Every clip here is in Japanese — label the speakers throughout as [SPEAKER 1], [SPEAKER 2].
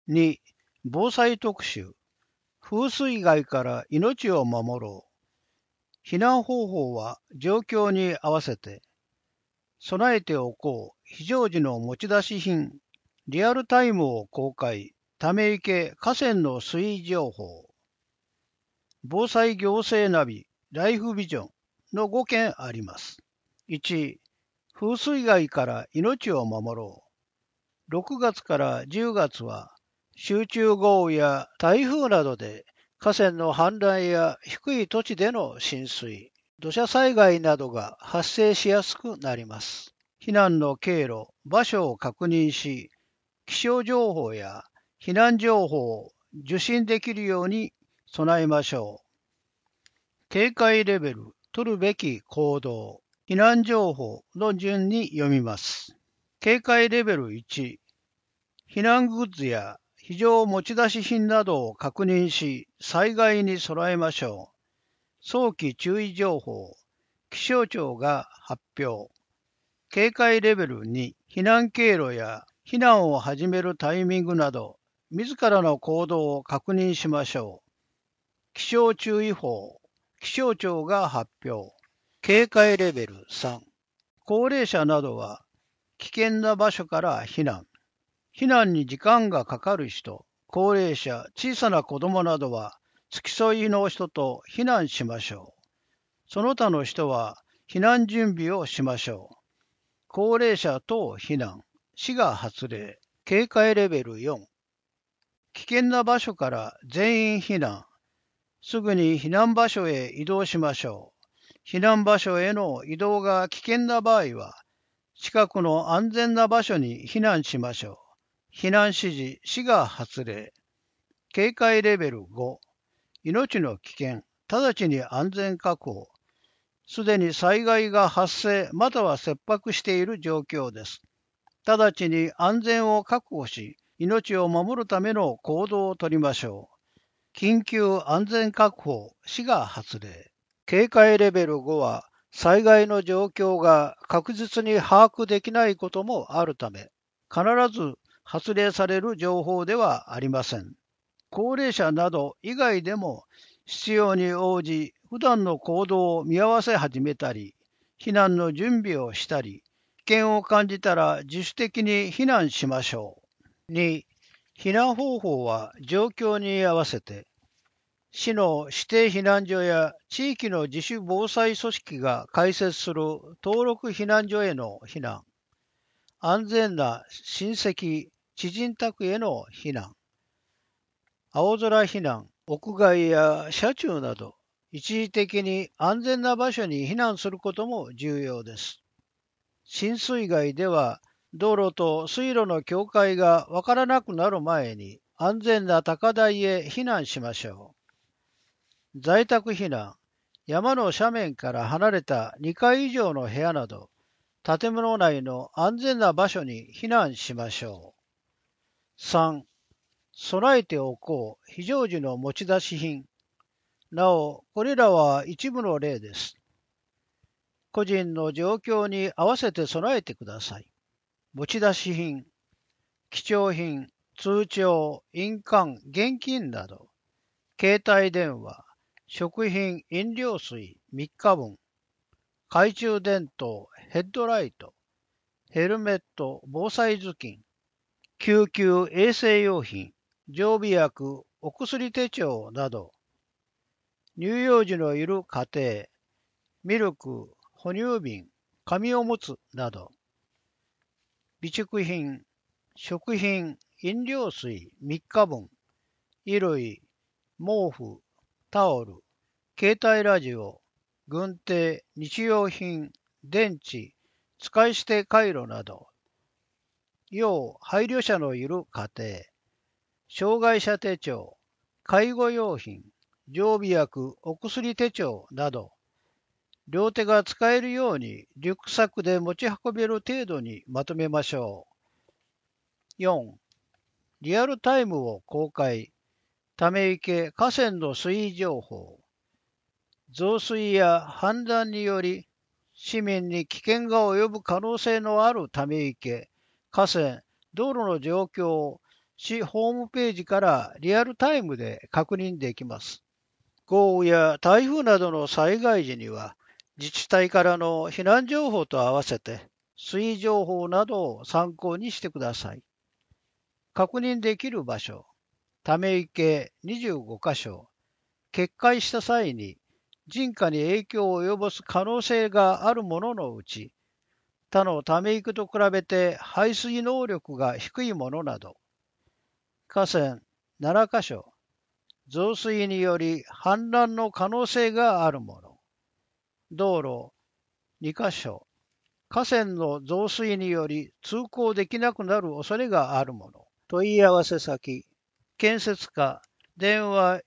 [SPEAKER 1] 2、防災特集。風水害から命を守ろう。避難方法は状況に合わせて。備えておこう。非常時の持ち出し品。リアルタイムを公開。ため池河川の水位情報。防災行政ナビ、ライフビジョンの5件あります。1、風水害から命を守ろう。6月から10月は集中豪雨や台風などで河川の氾濫や低い土地での浸水、土砂災害などが発生しやすくなります。避難の経路、場所を確認し、気象情報や避難情報を受信できるように備えましょう。警戒レベル、取るべき行動、避難情報の順に読みます。警戒レベル1、避難グッズや非常持ち出し品などを確認し、災害に備えましょう。早期注意情報、気象庁が発表。警戒レベル2、避難経路や避難を始めるタイミングなど、自らの行動を確認しましょう。気象注意報、気象庁が発表。警戒レベル3、高齢者などは危険な場所から避難。避難に時間がかかる人、高齢者、小さな子供などは付き添いの人と避難しましょう。その他の人は避難準備をしましょう。高齢者等避難、市が発令、警戒レベル4。危険な場所から全員避難。すぐに避難場所へ移動しましょう。避難場所への移動が危険な場合は、近くの安全な場所に避難しましょう。避難指示、市が発令。警戒レベル5。命の危険、直ちに安全確保。すでに災害が発生または切迫している状況です。直ちに安全を確保し、命を守るための行動をとりましょう。緊急安全確保、市が発令。警戒レベル5は、災害の状況が確実に把握できないこともあるため、必ず発令される情報ではありません。高齢者など以外でも必要に応じ普段の行動を見合わせ始めたり、避難の準備をしたり、危険を感じたら自主的に避難しましょう。2、避難方法は状況に合わせて、市の指定避難所や地域の自主防災組織が開設する登録避難所への避難、安全な親戚、知人宅への避難、青空避難、屋外や車中など、一時的に安全な場所に避難することも重要です。浸水害では、道路と水路の境界がわからなくなる前に、安全な高台へ避難しましょう。在宅避難、山の斜面から離れた2階以上の部屋など、建物内の安全な場所に避難しましょう。3、備えておこう。非常時の持ち出し品。なお、これらは一部の例です。個人の状況に合わせて備えてください。持ち出し品、貴重品、通帳、印鑑、現金など、携帯電話、食品、飲料水3日分、懐中電灯、ヘッドライト、ヘルメット、防災頭巾、救急衛生用品、常備薬、お薬手帳など、乳幼児のいる家庭、ミルク、哺乳瓶、紙おむつなど、備蓄品、食品、飲料水3日分、衣類、毛布、タオル、携帯ラジオ、軍手、日用品、電池、使い捨てカイロなど、要配慮者のいる家庭、障害者手帳、介護用品、常備薬、お薬手帳など、両手が使えるようにリュックサックで持ち運べる程度にまとめましょう。4、リアルタイムを公開。ため池河川の水位情報。増水や氾濫により市民に危険が及ぶ可能性のあるため池、河川、道路の状況を市ホームページからリアルタイムで確認できます。豪雨や台風などの災害時には、自治体からの避難情報と合わせて、水位情報などを参考にしてください。確認できる場所、ため池25箇所、決壊した際に人家に影響を及ぼす可能性があるもののうち、他のため池と比べて排水能力が低いものなど、河川7箇所、増水により氾濫の可能性があるもの、道路2箇所、河川の増水により通行できなくなる恐れがあるもの、問い合わせ先、建設課、電話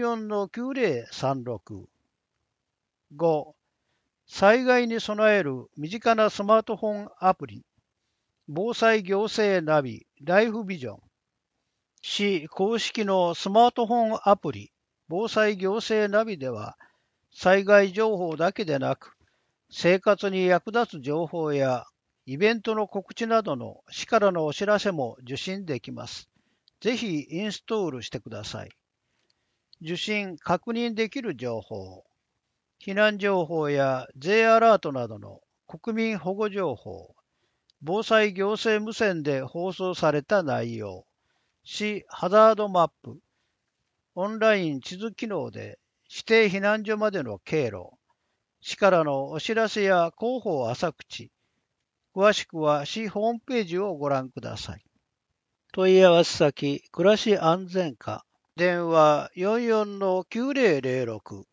[SPEAKER 1] 44-9036。5、災害に備える身近なスマートフォンアプリ、防災行政ナビ、ライフビジョン。市公式のスマートフォンアプリ、防災行政ナビでは、災害情報だけでなく、生活に役立つ情報やイベントの告知などの市からのお知らせも受信できます。ぜひインストールしてください。受信・確認できる情報、避難情報や J アラートなどの国民保護情報、防災行政無線で放送された内容、市ハザードマップ、オンライン地図機能で指定避難所までの経路、市からのお知らせや広報浅口、詳しくは市ホームページをご覧ください。問い合わせ先、暮らし安全課、電話44-9006